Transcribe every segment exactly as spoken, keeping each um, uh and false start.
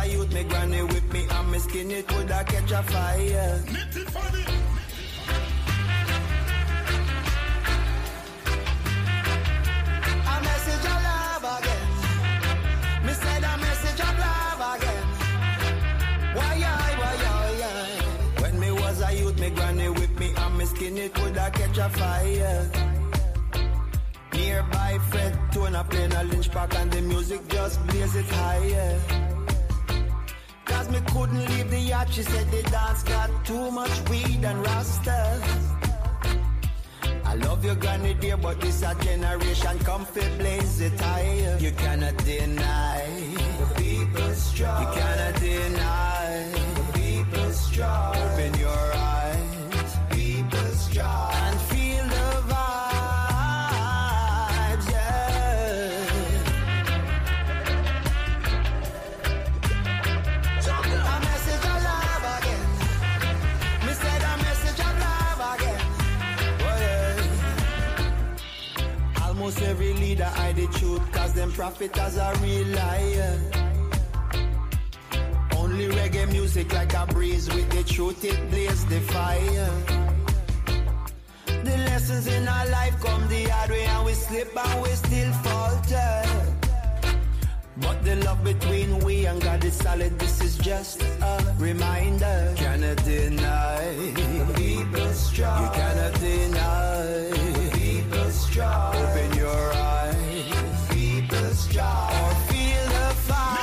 youth, me granny whip me and me skin it woulda catch a fire. A message of love again. Me said a message of love again. Why I, why I, why? When me was a youth, me granny whip me and me skin it woulda catch a fire. Nearby Fred Tona playing a lynch pack and the music just blaze it higher. Cause me couldn't leave the yacht, she said the dance got too much weed and rasta. I love your granny dear, but this a generation come fi blaze it higher. You cannot deny the people's struggle. You cannot deny the people's struggle. Open your eyes, people's struggle, and feel the vibes, yeah. A message of love again. Me said a message of love again. Almost every leader hide the truth, cause them prophet as a real liar. Only reggae music like a breeze, with the truth it blaze the fire. The lessons in our life come the hard way, and we slip and we still falter. But the love between we and God is solid, this is just a reminder. Cannot deny the people's struggle. You cannot deny the people's struggle. Open your eyes, people's struggle, or feel the fire.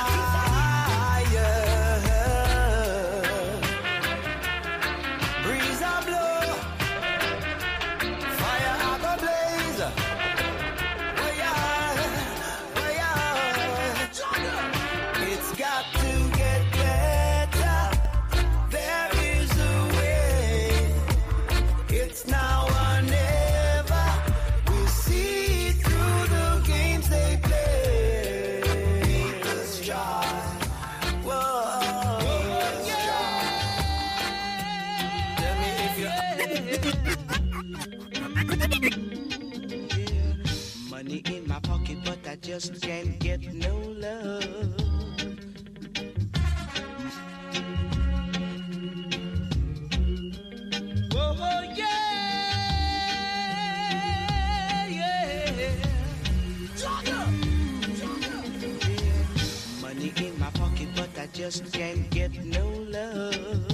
Breeze a blow, fire a go blaze. Way out, way out. It's got to get better. There is a way. It's now or never. We'll see through the games they play. People's child. Whoa. People's child. Tell me if you. Money in my pocket, but I just can't get no love. Oh yeah, yeah. Money in my pocket, but I just can't get no love.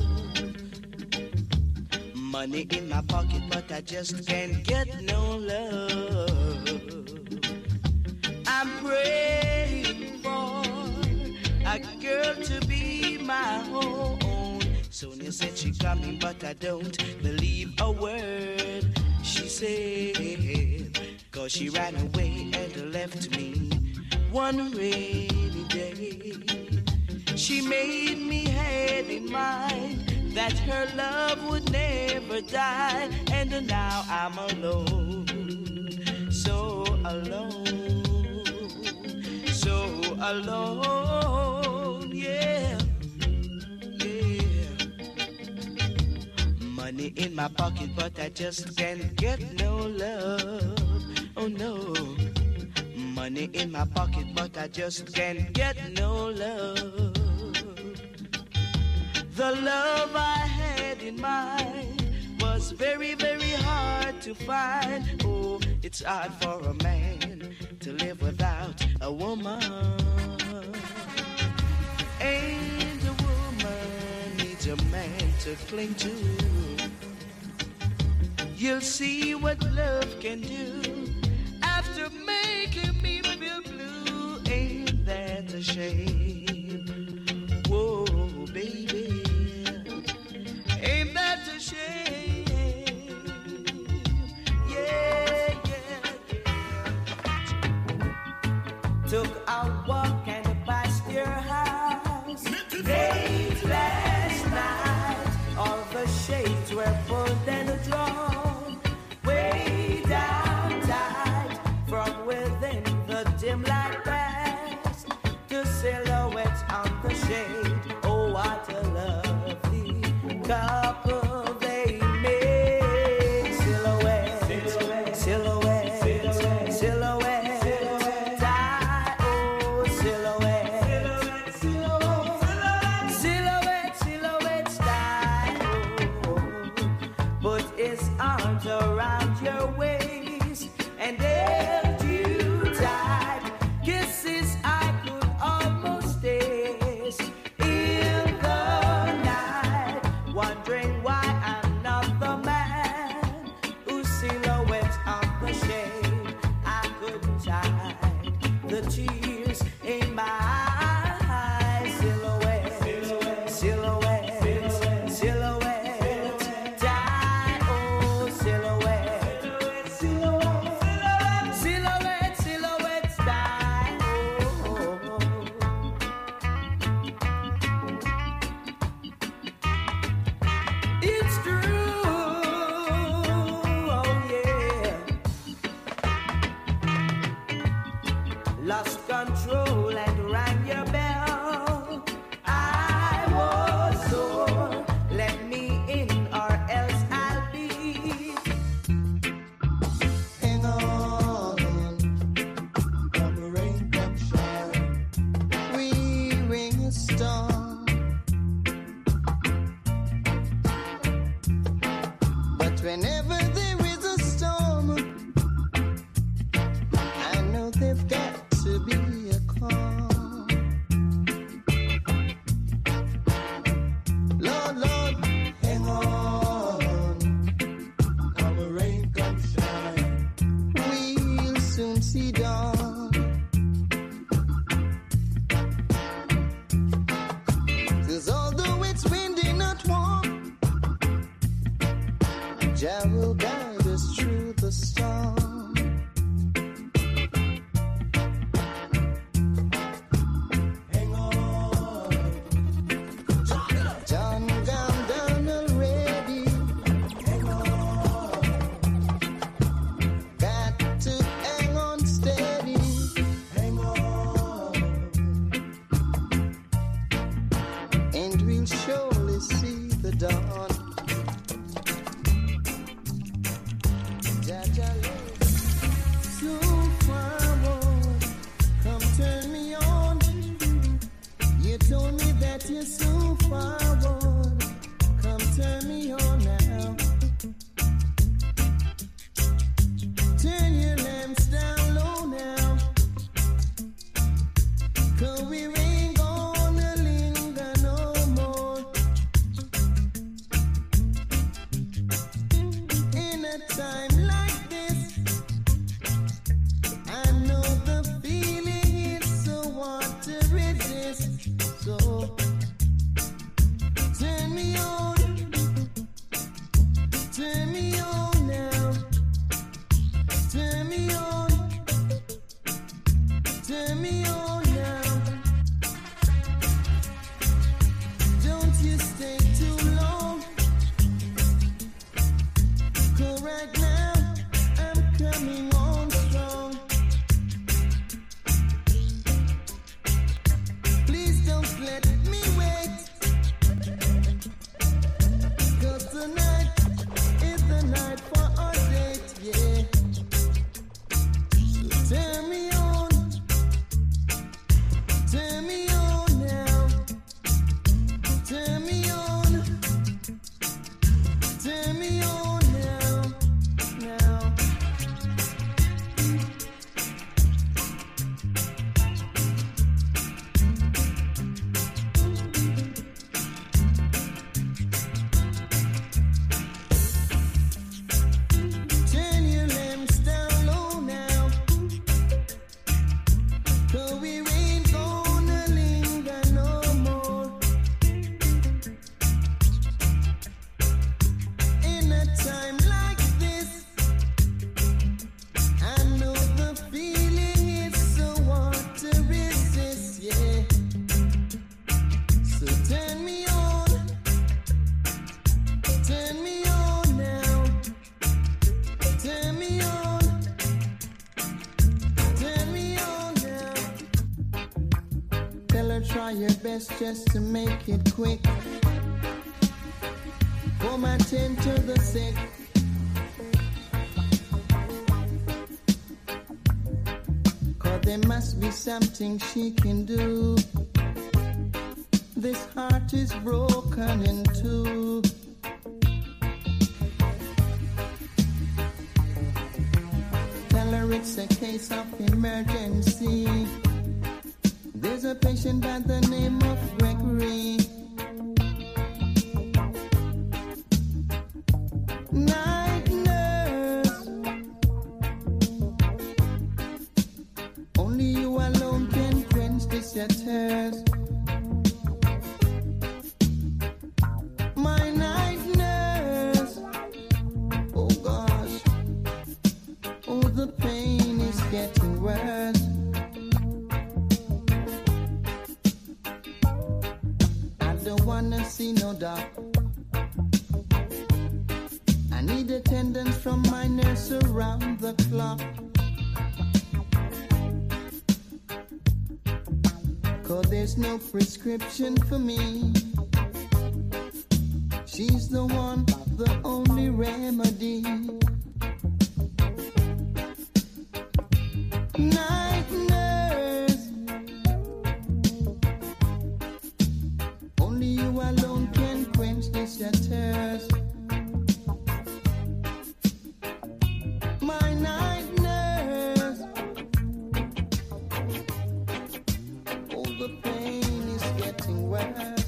Money in my pocket, but I just can't get no love. I'm praying for a girl to be my own. Sonia said she coming, but I don't believe a word she said. Cause she ran away and left me one rainy day. She made me had in mind that her love would never die. And now I'm alone, so alone, so alone, yeah. Money in my pocket, but I just can't get no love. Oh no. Money in my pocket, but I just can't get no love. The love I had in mind was very, very hard to find. Oh, it's hard for a man to live without a woman. And a woman needs a man to cling to. You'll see what love can do after making me feel blue. Ain't that a shame? Whoa, baby, ain't that a shame? Yeah, yeah, yeah. Took a walk and passed your house late last night. All the shades were pulled and drawn way down tight. From within the dim light past, the silhouettes on the shade. Oh, what a lovely couple they made. Silhouette, silhouette, silhouette, silhouette, silhouette, silhouette. Oh, shadows in my eyes. Silhouette, silhouette, silhouette, silhouette, die, oh silhouette, silhouette, silhouette, silhouette, die, oh. It's true, oh yeah. Lost control and rang your bell. I was sore. Let me in or else I'll be. Hang on, come rain, come shine. We ring a storm, but whenever there is a storm, I know they've got to be a calm. Lord, Lord, hang on, come rain, come shine. We'll soon see dawn. 'Cause although it's windy, not warm, Jah will guide us through the storm. Hang on, John gone down already. Hang on, got to hang on steady. Hang on, and we'll surely see the dawn. Jah Jah lives so forward. Come turn me on. You told me that you're so forward. Come turn me on now. Turn your lamps down low now. 'Cause we ain't gonna linger no more. In a time like this, I know the feeling is so hard to resist. So turn me on, turn me on now, turn me on, turn me on now. Don't you stay too long. 'Cause right now I'm coming on strong. Please don't let me wait. 'Cause tonight is the night for our date, yeah. So turn me on, turn me on now, turn me on, turn me on now, now. Turn your lamps down low now. 'Cause we ain't gonna linger no more. In a time like this, I know the feeling is so hard to resist, yeah. So turn me on, turn me on now, turn me on, turn me on now. Tell her try your best just to make it quick. Come attend to the sick. Cause there must be something she can do. This heart is broken in two. Tell her it's a case of emergency. There's a patient by the name of Gregory. Night nurse, only you alone can sitters. My night nurse. Oh gosh. Oh, the pain is getting worse. I don't wanna see no doc. I need attendance from my nurse around the clock. Cause there's no prescription for me. She's the one, the only remedy. Night nurse. Only you alone can quench this thirst. My night nurse. Oh, the pain is getting worse.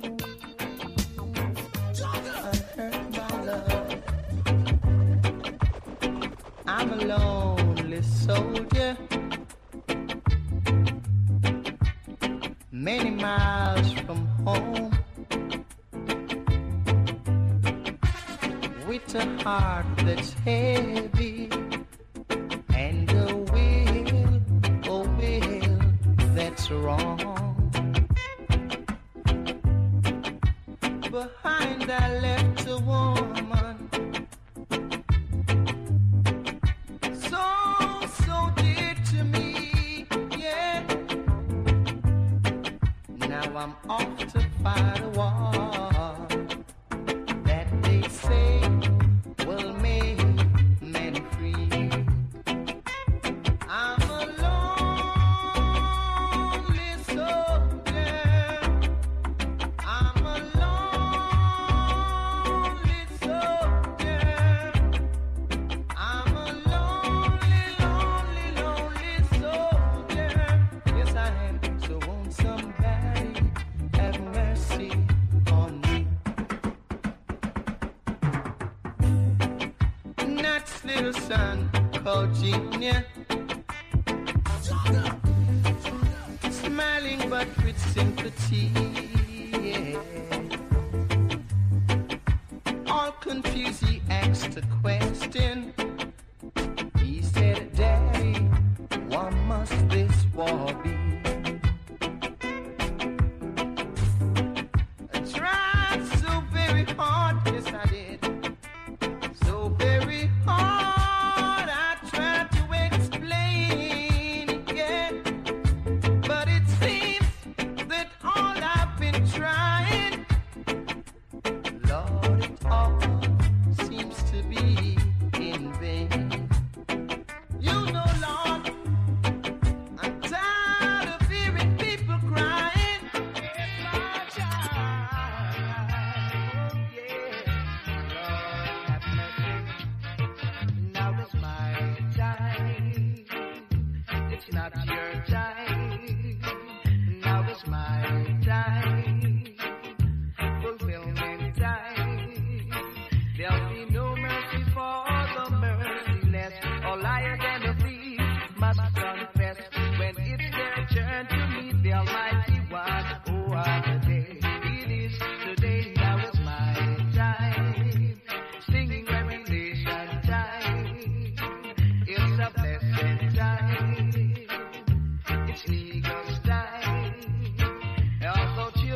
I hurt my love. I'm a lonely soldier, many miles from home, with a heart that's heavy and a will, a will that's wrong. Behind I left a woman, so, so dear to me, yeah. Now I'm off to fight a war that they say will make men free. I'm a lonely soldier. I'm a lonely soldier. I'm a lonely, lonely, lonely soldier. Yes, I am. So won't somebody have mercy on me? Nat's little son called Junior, smiling but with sympathy, yeah. All confused, he asked a question. He said, Daddy, what must this war be? I tried so very hard, yes I did. So very hard, I tried to explain it, yeah. But it seems that all I've been trying, Lord, it all seems to be in vain. You know, Lord, I'm tired of hearing people crying. It's my child, oh yeah. Lord, have mercy. Now it's my time. It's not your time. Now it's my time. Fulfillment time. There'll be no mercy for the merciless. All liars and the thieves must confess. When it's their turn to meet the Almighty One, oh, what a day it is today. Now it's my time. Singing revelation time. It's a blessed time. It's legal time. Although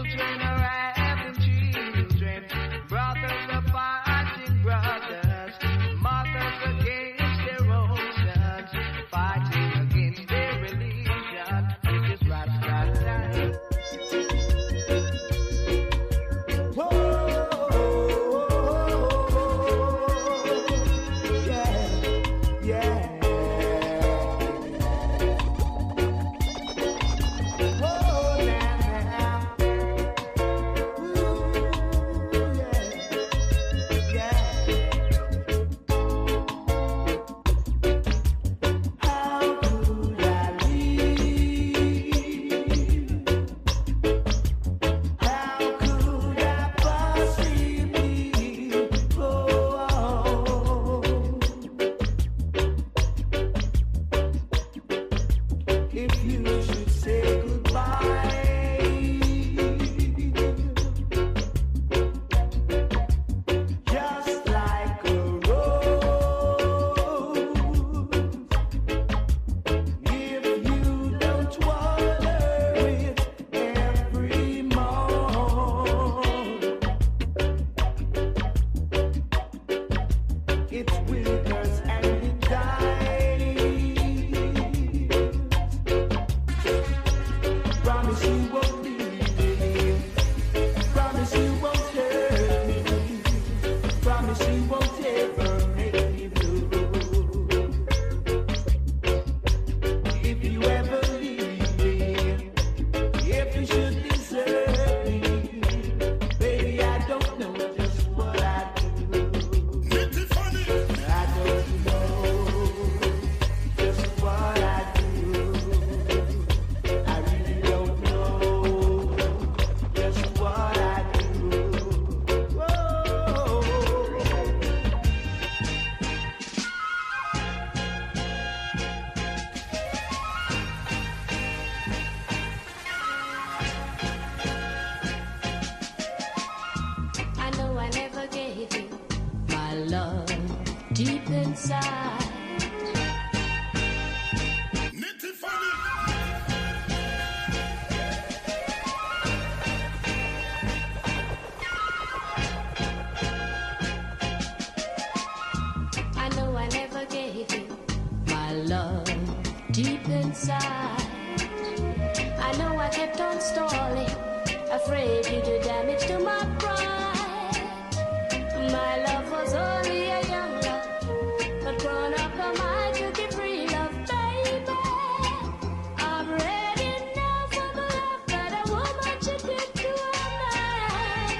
kept on stalling, afraid you do damage to my pride. My love was only a young love, but grown up am I to give real love, baby. I'm ready now for the love that a woman should give to a man.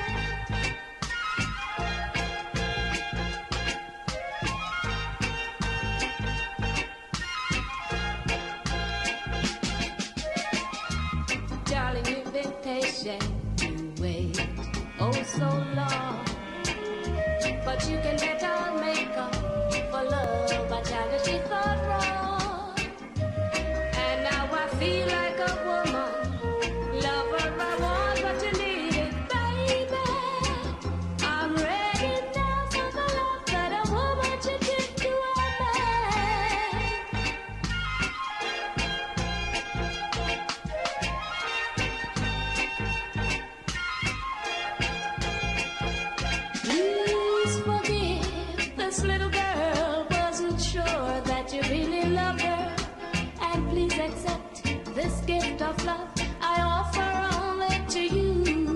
Darling, you've been patient, you wait oh so long, but you can bet I'll make up for love my childish she thought wrong. And now I feel like a woman, lover I want, but you need it, baby. I'm ready now for the love that a woman should give to a man. Please forgive this little girl, wasn't sure that you really loved her. And please accept this gift of love I offer only to you.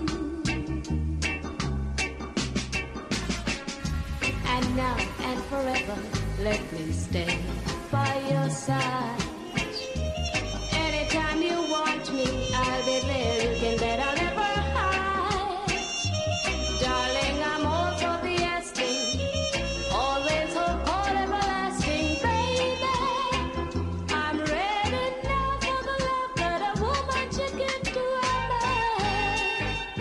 And now and forever, let me stay by your side. Anytime you want me, I'll be there. You can bet I'll never hide. Darling, I'm all for the asking, always hope for everlasting, baby. I'm ready now for the love that a woman should give to a man.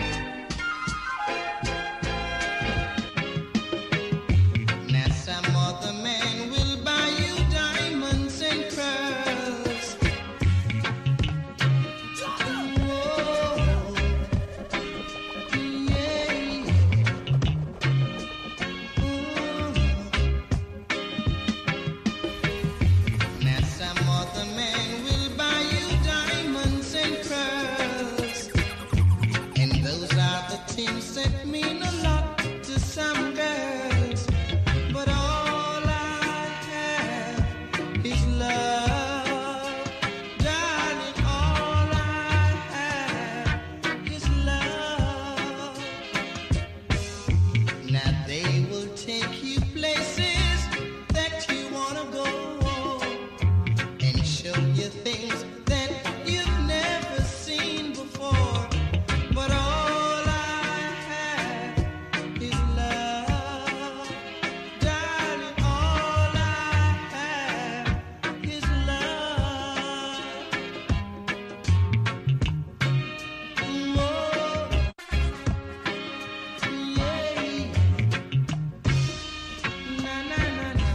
Now some other man will buy you diamonds and pearls. Whoa, yeah. Now some other man will buy you diamonds and pearls, and those are the things that mean a lot to some girls. But all I have is love, darling. All I have is love. Now they will take you places that you wanna go, and show you things that you've never seen before. But all I have is love, darling. All I have is love. Whoa, yeah. Na na na na.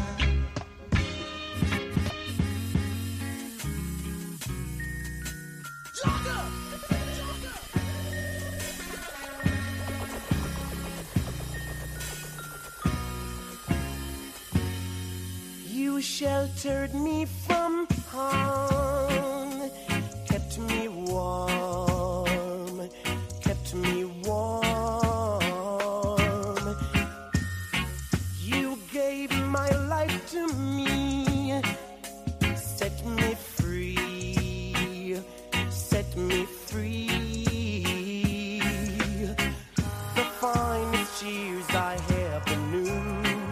You sheltered me from harm, kept me warm, kept me warm. You gave my life to me, set me free, set me free. The finest years I ever knew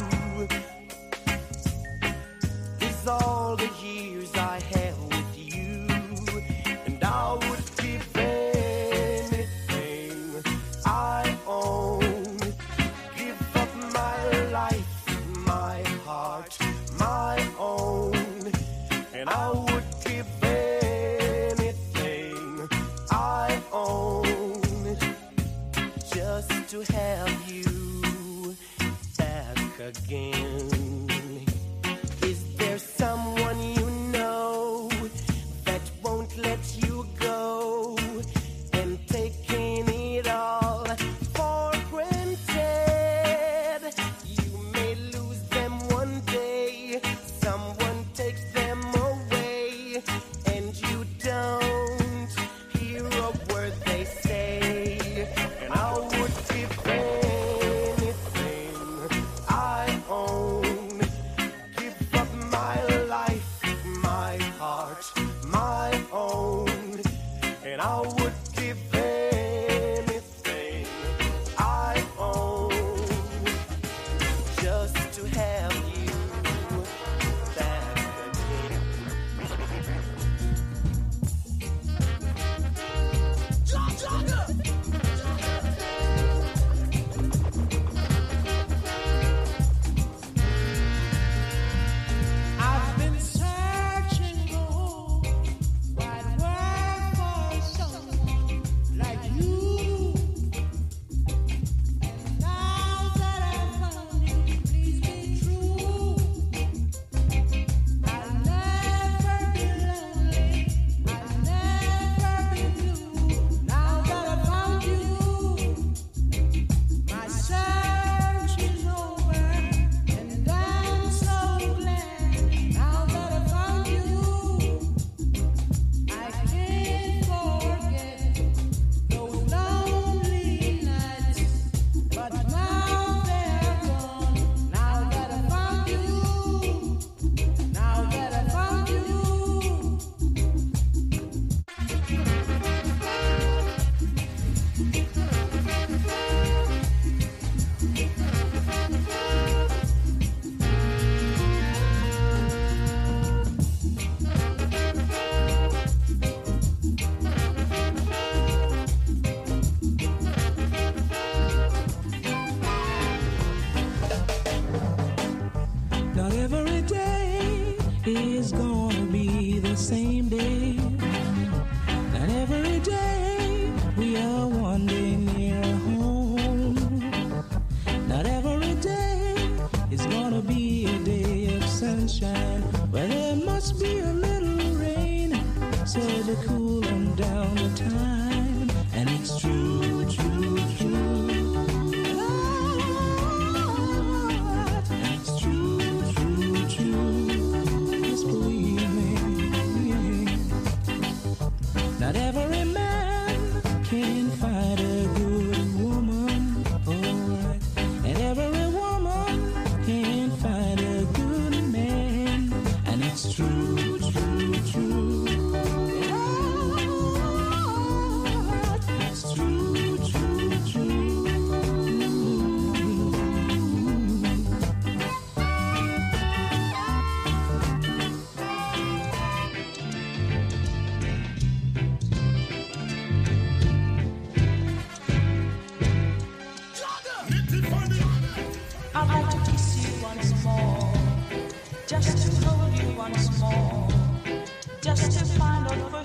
is all the years I had with you, and I would give anything I own, give up my life, my heart, my own, and I would give anything I own just to have you back again. Is there someone you know that won't let you go, and taking it all for granted? You may lose them one day, someone takes them away, and you don't hear a word they say. And I would give anything I own, give up my life, my heart, my own, and I would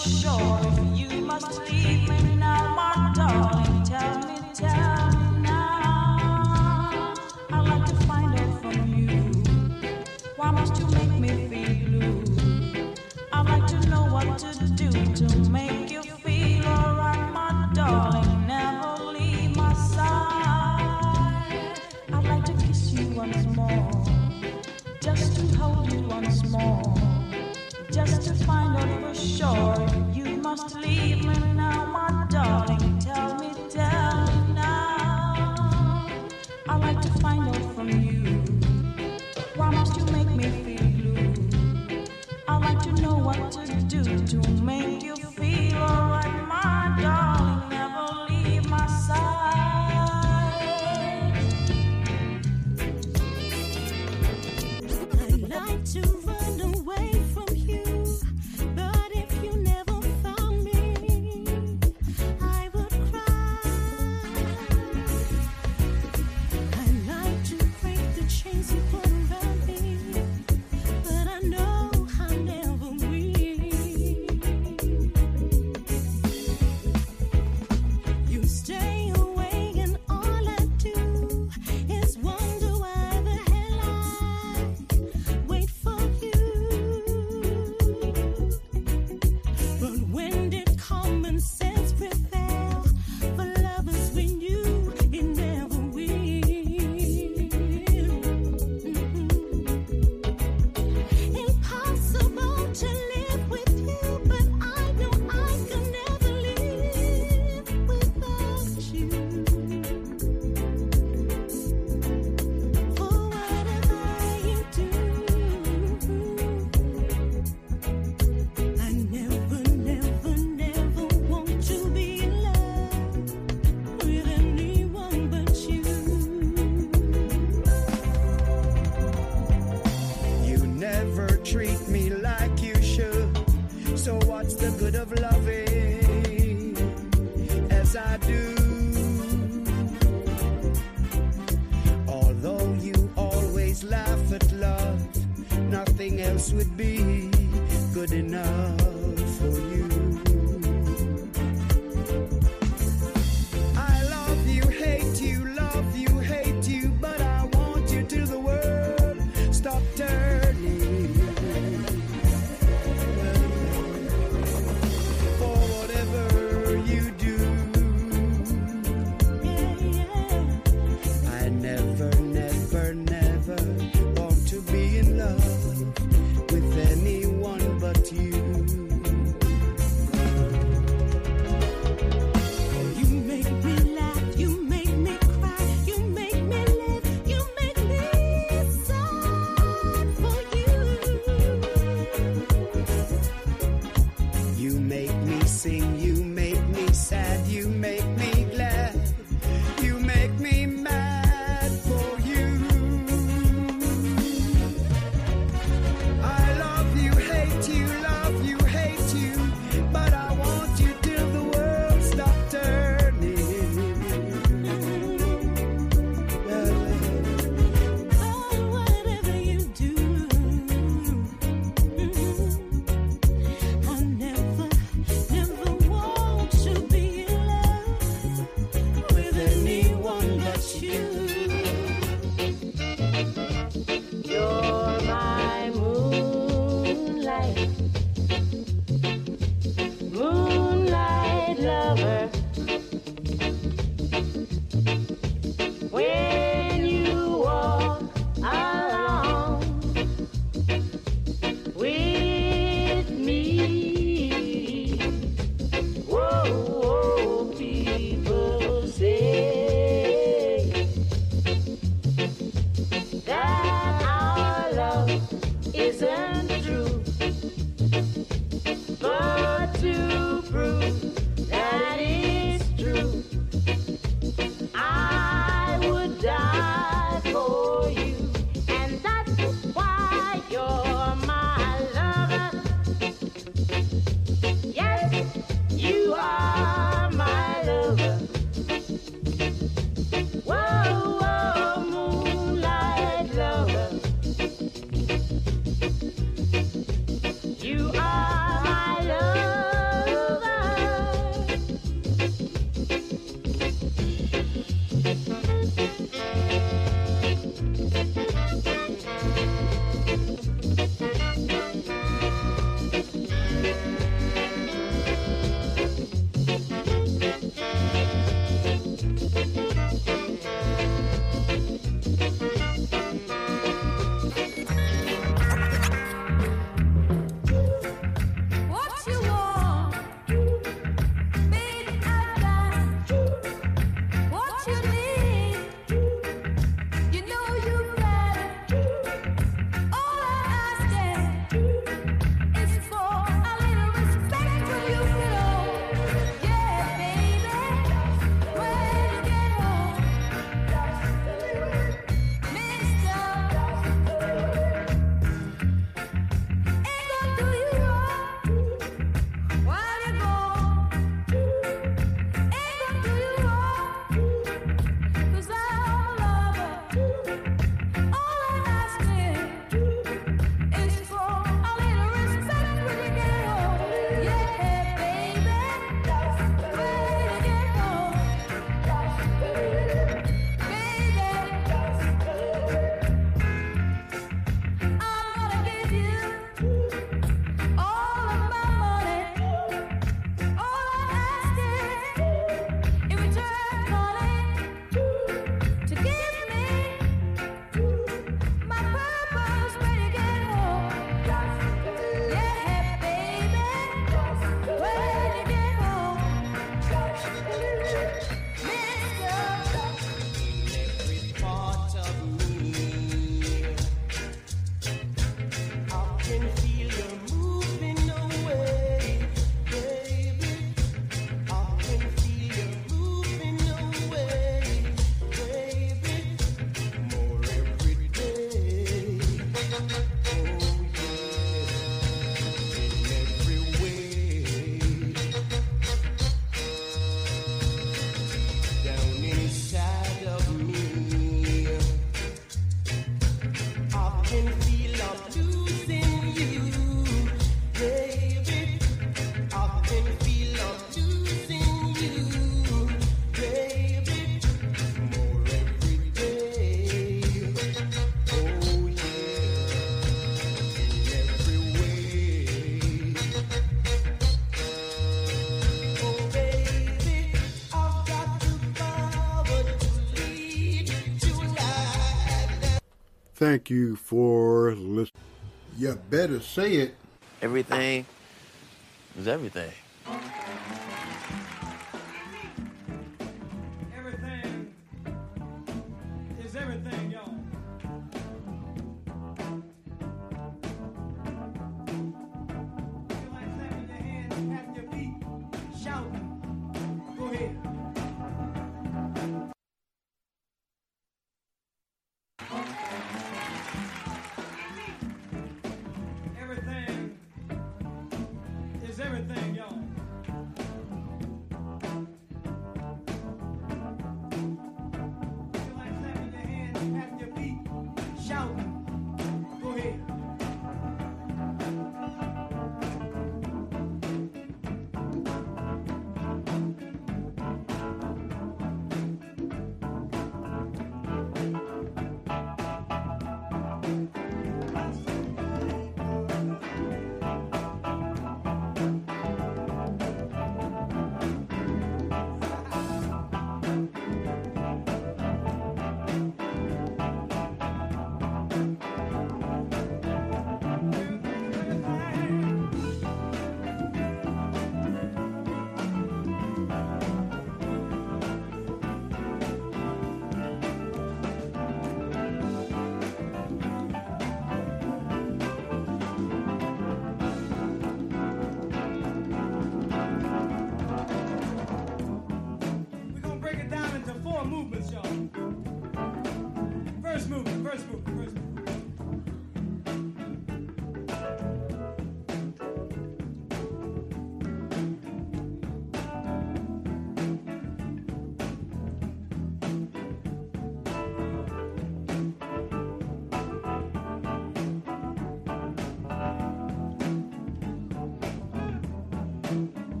sure. You must leave me now, my darling. Tell me, tell me now. I'd like to find out from you. Why must you make me feel blue? I'd like to know what to do to make you feel alright, my darling. Never leave my side. I'd like to kiss you once more, just to hold you once more, just to find out for sure. You must leave me now, my darling. Tell me, tell me now. I'd like to find out from you. Why must you make me feel blue? I'd like to know what to do to make you feel alright, my darling. Never leave my side. I'd like to run away from you, but if you never found me, I would cry. I'd like to break the chains you put around me, but I know I never will. You stay away and all I do is wonder why the hell I wait for you. But when did common sense prevail? For lovers we knew it never will. Impossible to live with you, but I know I could never live without you. For whatever you do, I never, never, never want to be in love with anyone but you. You never treat me like you should. So what's the good of loving as I do? Although you always laugh at love, nothing else would be good enough for you. I love you, hate you, love you, hate you, but I want you till the world stop turning. For whatever you do, I never, never, never want to be in love with anyone but you. You make me laugh, you make me cry, you make me live, you make me sad for you. You make me sing, you make me sad, you make me glad, you make me mad for you. I love you, hate you, love you, hate you, but I want you till the world stop turning. Oh, whatever you do, I never, never want to be in love with anyone but you. You're my moonlight, moonlight lover. When you walk along with me, whoa, whoa, people say that our love isn't true, but to prove that it thank you for listening. You better say it. Everything is everything. Everything is everything, y'all. Feel like clapping your hands, patting your feet, shouting. Go ahead. Everything is everything, y'all. Feel like clapping your hands, patting your feet, shouting. Go ahead.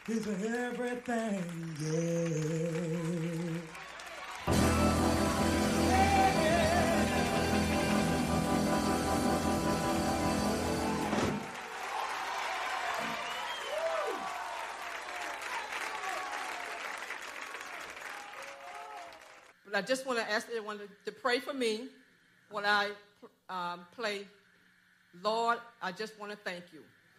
is everything, yeah. But I just want to ask everyone to, to pray for me when I um, play, Lord, I just want to thank you.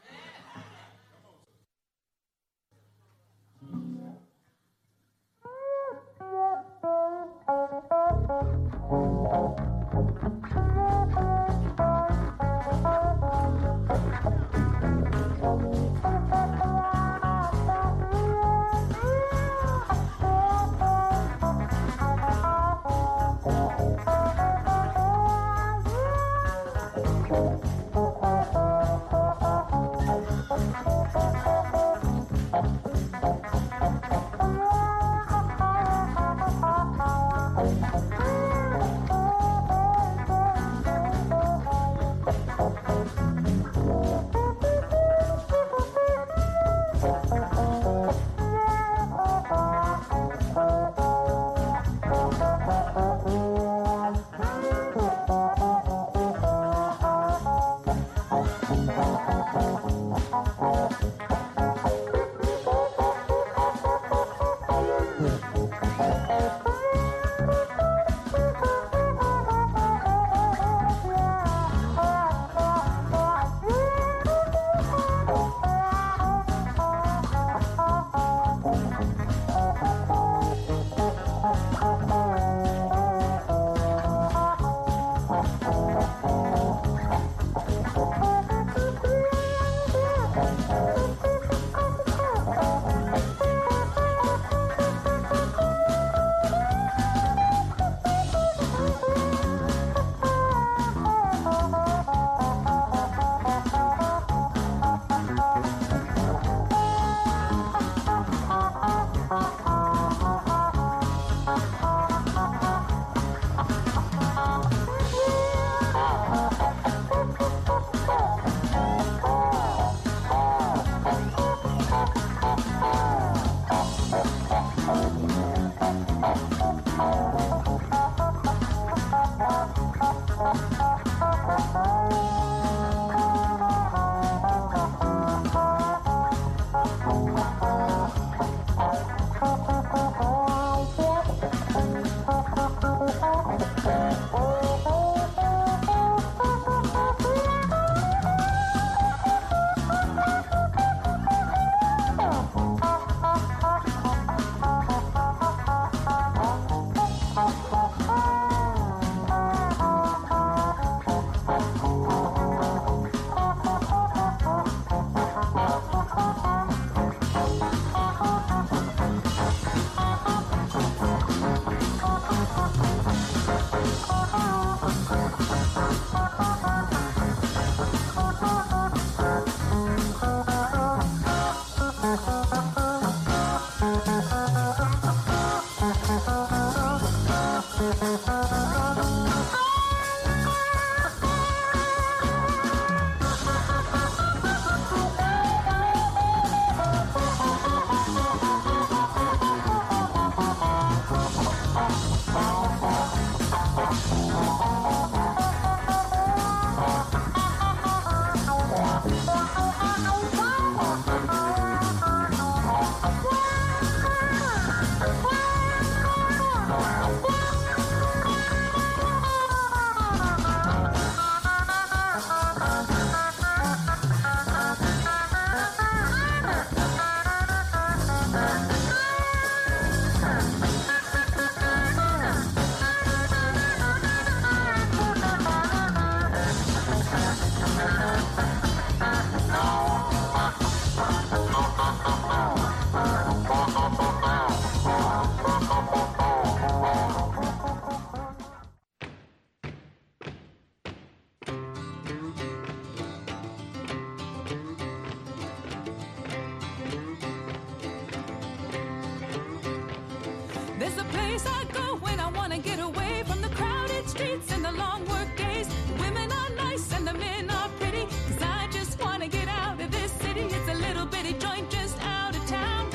There's a place I go when I want to get away from the crowded streets and the long work days. The women are nice and the men are pretty, 'cause I just want to get out of this city. It's a little bitty joint just out of town.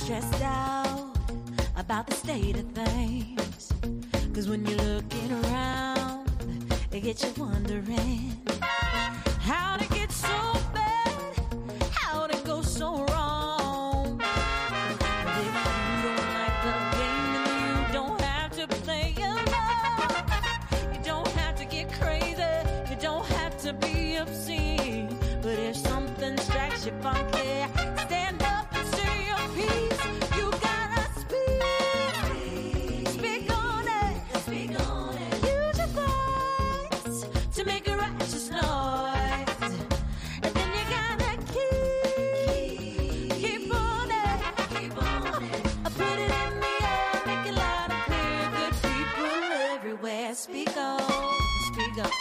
stressed out about the state of things. Cause when you're looking around, it gets you wondering how'd it get so bad? How'd it go so wrong? But if you don't like the game, then you don't have to play along. You don't have to get crazy, you don't have to be obscene. But if something strikes you funky, stand up and say your piece. You gotta speak, speak on it, speak on it. Use your voice to make a righteous noise, and then you gotta keep, keep on it, keep on it. Put it in the air, make it loud and clear. Good people everywhere, speak on, speak on.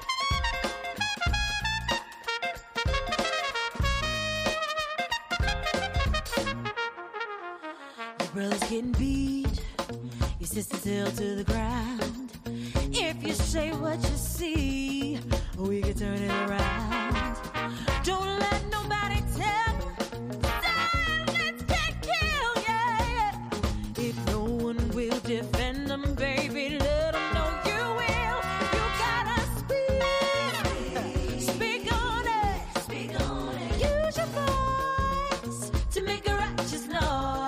Brother's getting beat, your sister's held to the ground. If you say what you see, we can turn it around. Don't let nobody tell you, silence can kill, yeah. If no one will defend them, baby, let them know you will. You gotta speak, speak on it, speak on it. Use your voice to make a righteous noise.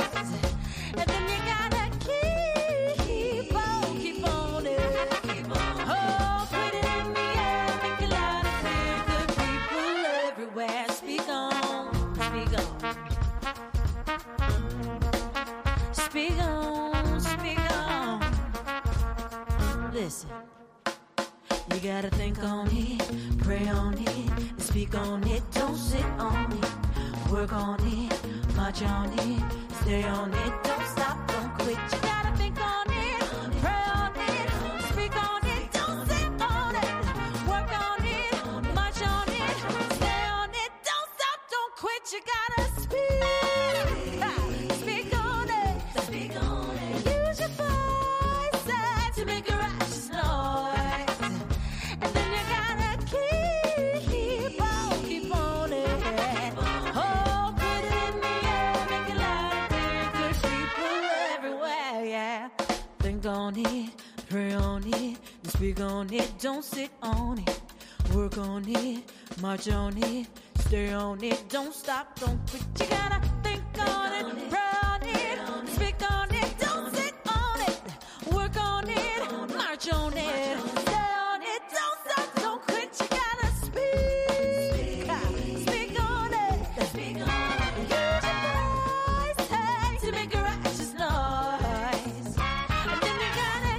Listen, you gotta think on it, pray on it, and speak on it. Don't sit on it, work on it, march on it, stay on it. Don't stop, don't quit. You gotta think on it, pray on it, speak on it. Don't sit on it, work on it, march on it, stay on it. Don't stop, don't quit. You gotta speak, ha, speak on it, speak on it. Use your voice uh, to make a righteous noise, and then you gotta keep on, keep on it. Oh, put it in the air, make it loud and clear. Good people everywhere, yeah. Think on it, pray on it, and speak on it. Don't sit on it, work on it, march on it, stay on it. Don't stop, don't quit. You gotta think on it, pray on it, speak on it. Don't sit on it, work on it, march on it, stay on it. Don't stop, don't quit. You gotta speak, speak on it, speak on it. Use your voice hey, to make a righteous noise, and then you gotta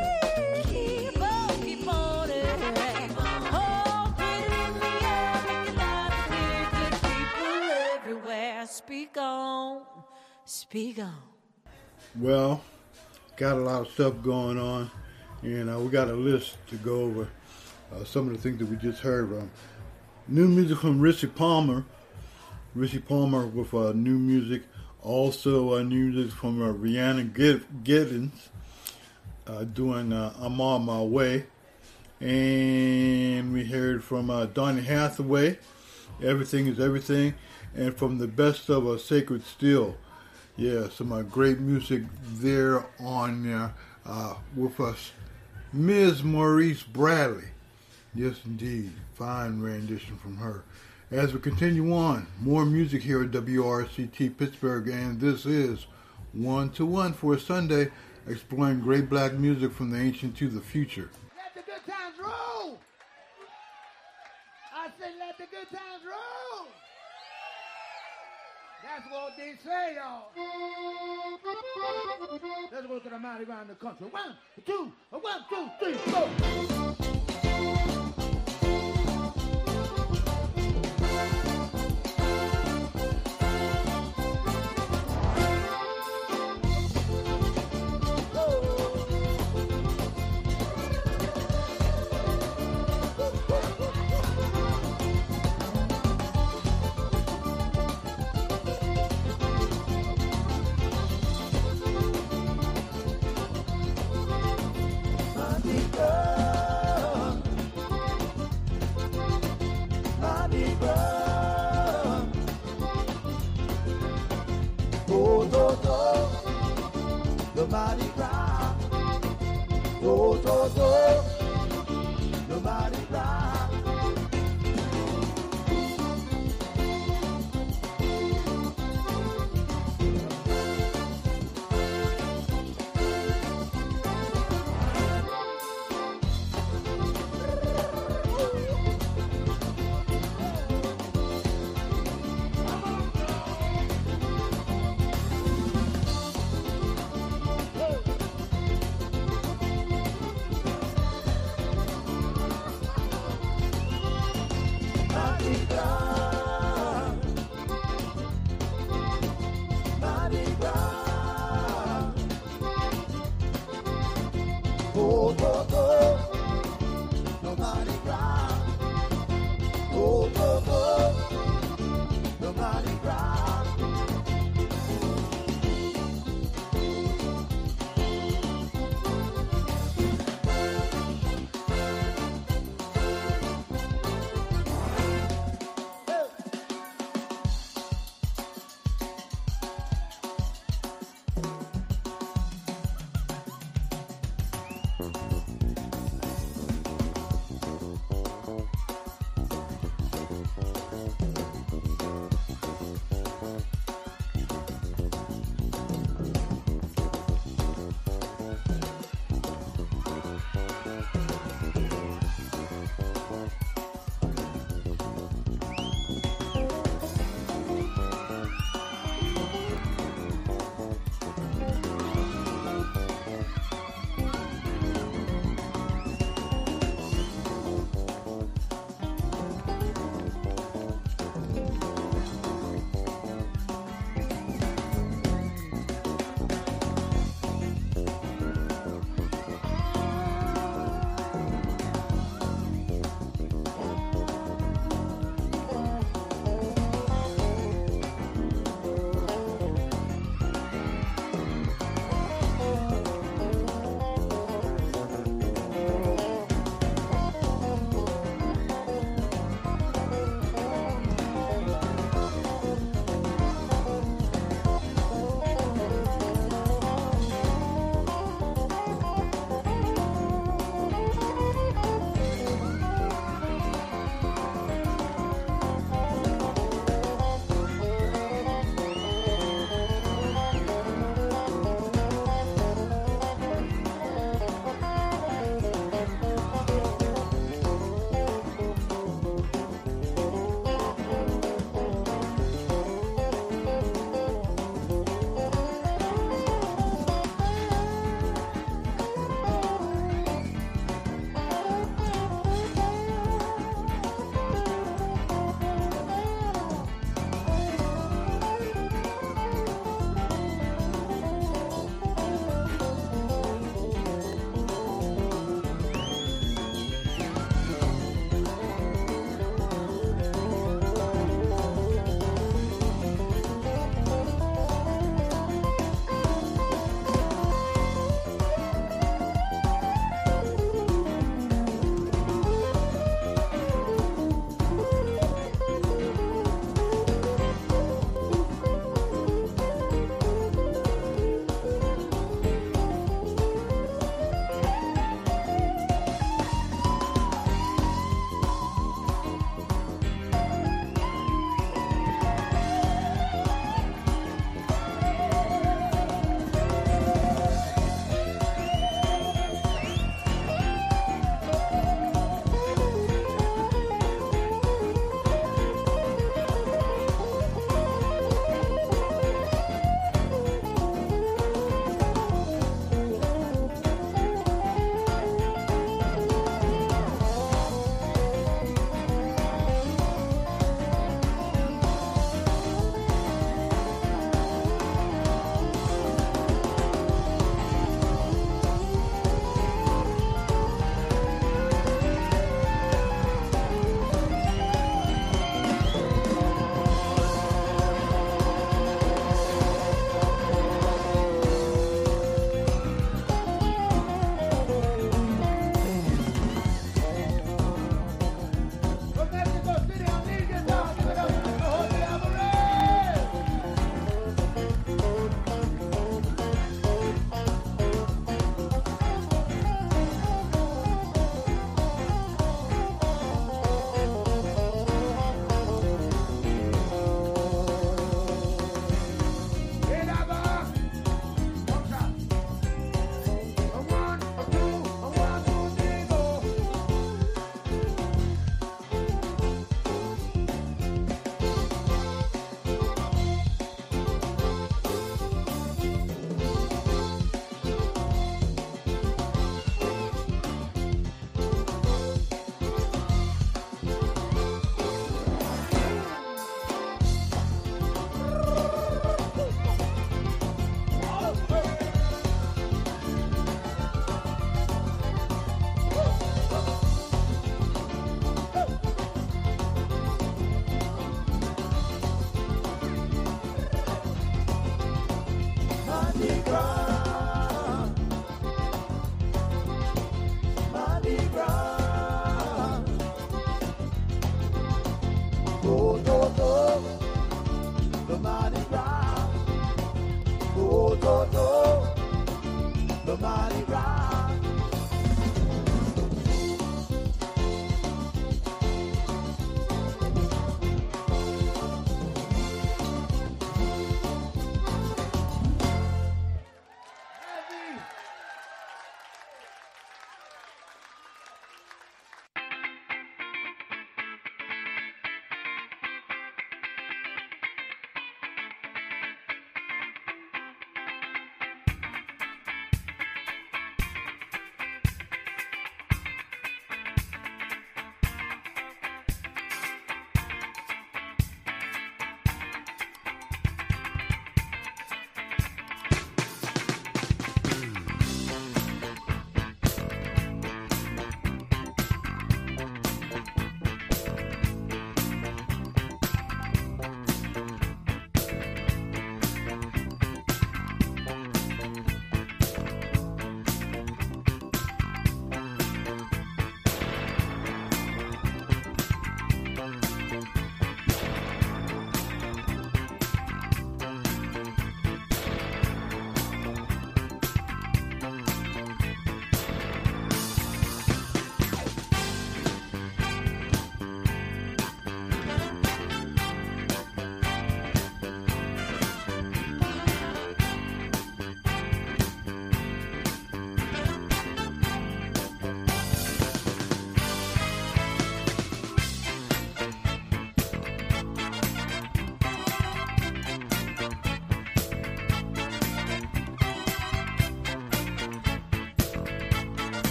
keep on, keep on it. Oh, put it in the air, make it loud and clear. Good people everywhere, speak on, speak on. Well, got a lot of stuff going on, and uh, we got a list to go over uh, some of the things that we just heard. Um, new music from Richie Palmer. Richie Palmer with uh, new music. Also uh, new music from uh, Rihanna Giddens uh, doing uh, I'm On My Way. And we heard from uh, Donny Hathaway, Everything is Everything. And from the best of uh, Sacred Steel. Yeah, some uh, great music there on there uh, with us. Miz Maurice Bradley. Yes, indeed. Fine rendition from her. As we continue on, more music here at W R C T Pittsburgh, and this is One to One for a Sunday, exploring great black music from the ancient to the future. Let the good times roll. I said let the good times roll. That's what they say, y'all. Let's go to the mighty around the country. One, two, one, two, three, four. nobody cry. Oh, oh, oh, nobody cry. the Mardi Gras. Oh, oh, oh, the Mardi Gras.